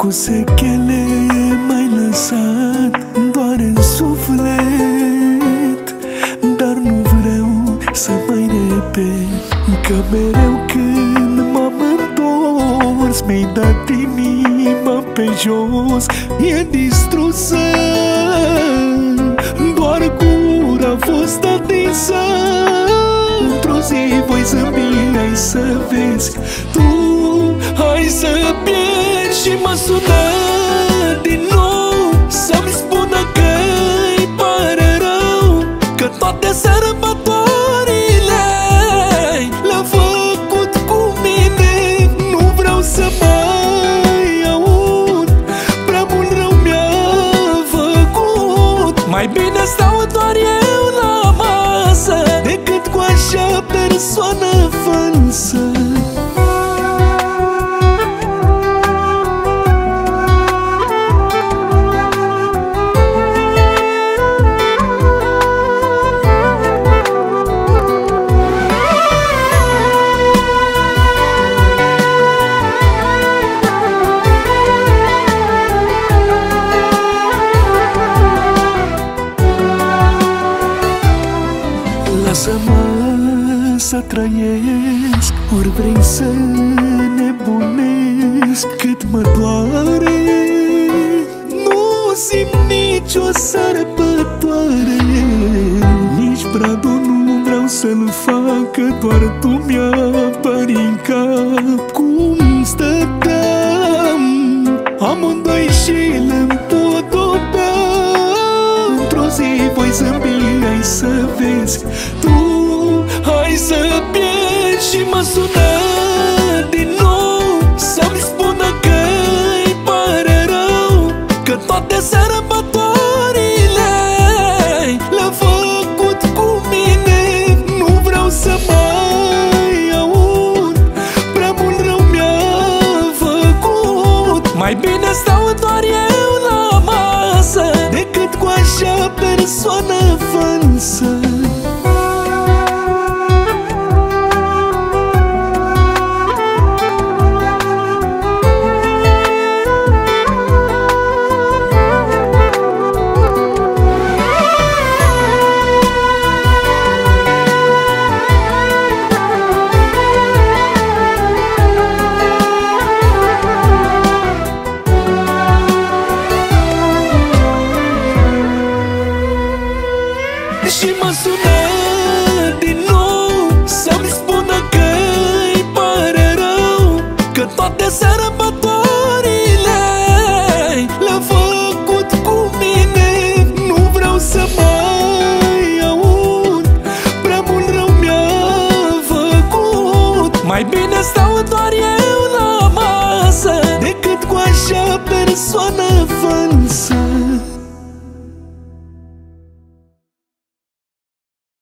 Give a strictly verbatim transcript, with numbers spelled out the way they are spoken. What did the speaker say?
Cu sechele m-ai lăsat doar în suflet, dar nu vreau să mai repet, că mereu când m-am întors mi-ai dat inima pe jos. E distrusă, doar gura a fost atinsă. Într-o zi voi zâmbi, hai să vezi, tu hai să pierzi. Și mă sună din nou să-mi spună că-i pare rău, că toate sărbătorile le-a făcut cu mine. Nu vreau să mai aud, prea mult rău mi-a făcut. Mai bine stau doar eu la masă decât cu așa persoană falsă. Lasă-mă să trăiesc, ori vrei să nebunesc. Cât mă doare, nu simt nicio sărbătoare. Nici bradul nu vreau să-l fac, că doar tu mi-apări în cap. Cum stăteam amândoi și l-împodobeam. Într-o zi voi zâmbi, hai să vezi, tu hai să pierzi. Și mă sună din nou să-mi spună că-i pare rău, că toate sărbătorile le-a făcut cu mine. Nu vreau să mai aud, prea mult rău mi-a făcut. Mai bine stau doar eu la masă decât cu așa persoană falsă. Și mă sună din nou să-mi spună că-i pare rău, că toate sărbătorile le-a făcut cu mine. Nu vreau să mai aud, prea mult rău mi-a făcut. Mai bine stau doar eu la masă decât cu așa persoană falsă.